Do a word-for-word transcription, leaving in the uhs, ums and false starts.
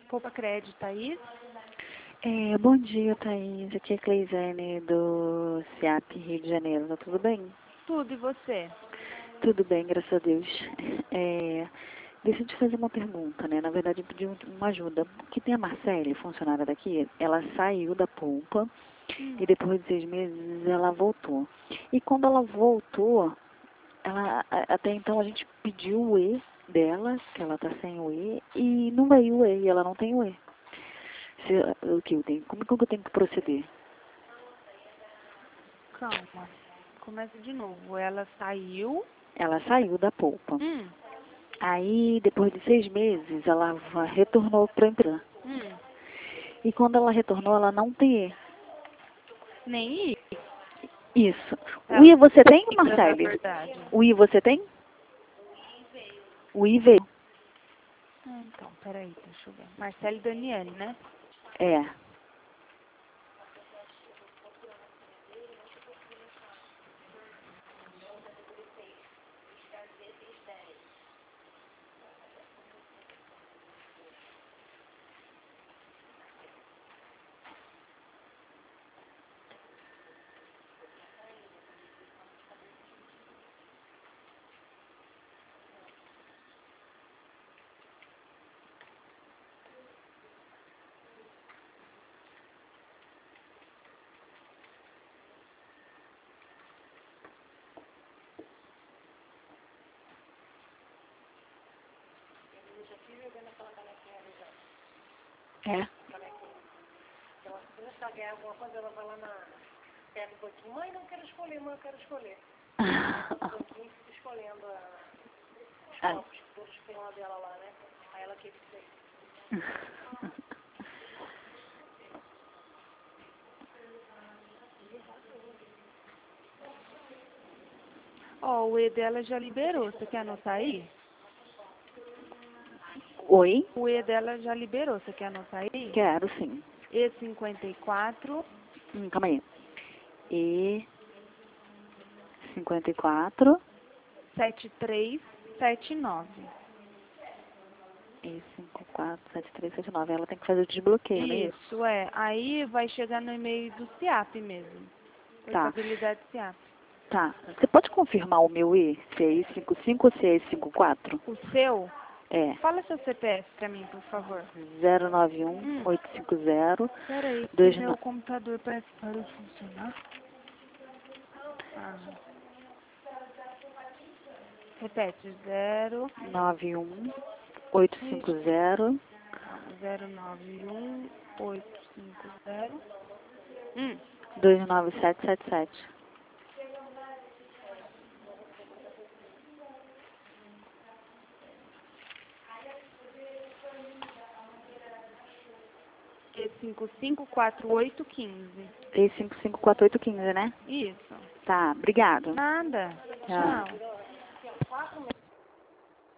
Poupa Crédito, Thaís. É, bom dia, Thaís. Aqui é Cleisane do SEAP Rio de Janeiro. Tá tudo bem? Tudo, e você? Tudo bem, graças a Deus. É, deixa eu te fazer uma pergunta, né? Na verdade, eu pedi um- uma ajuda. Porque tem a Marcele, funcionária daqui, ela saiu da Poupa Hum. e depois de seis meses ela voltou. E quando ela voltou, ela, a- até então a gente pediu o E dela, que ela tá sem o E, e não veio o E, e ela não tem o E. Se, o que eu tenho? Como que eu tenho que proceder? Calma. Começa de novo. Ela saiu. Ela saiu da Poupa. Hum. Aí, depois de seis meses, ela va- retornou para a empresa. Hum. E quando ela retornou, ela não tem E. Nem ir. Isso. O Ela I você tem, fica, na Marcele? verdade. O I você tem? O I veio. Ah, então, peraí, deixa eu ver. Marcele Daniele, né? É. É. Ela se ela ganhar alguma coisa, ela vai lá na pega um pouquinho. Mãe, não quero escolher, mãe, eu quero escolher. Um pouquinho fica escolhendo a, os Ah. copos, todos que tem uma dela lá, né? Aí ela quer que sei. Ó, o E dela já liberou. Você quer anotar aí? Oi? O E dela já liberou. Você quer anotar aí? Quero sim. E cinquenta e quatro, Hum, calma aí. E cinquenta e quatro. setenta e três, setenta e nove. E cinco quatro sete três sete nove. Ela tem que fazer o desbloqueio, não é isso? Isso, é. Aí vai chegar no e-mail do SEAP mesmo. Tá. Portabilidade SEAP. Tá. Você pode confirmar o meu I? Se é I cinco cinco ou se é I cinco quatro? O seu? É. Fala seu C P F pra mim, por favor. zero nove um Hum. oito cinco zero Peraí, que dois meu computador parece que parou de funcionar. Ah. Repete, zero, nove um oito cinco zero zero nove um oito cinco zero. Hum. dois nove sete sete sete. E cinco cinco quatro oito um cinco. E cinco cinco quatro oito quinze, né? Isso. Tá, obrigado. Nada. Tchau. Tchau.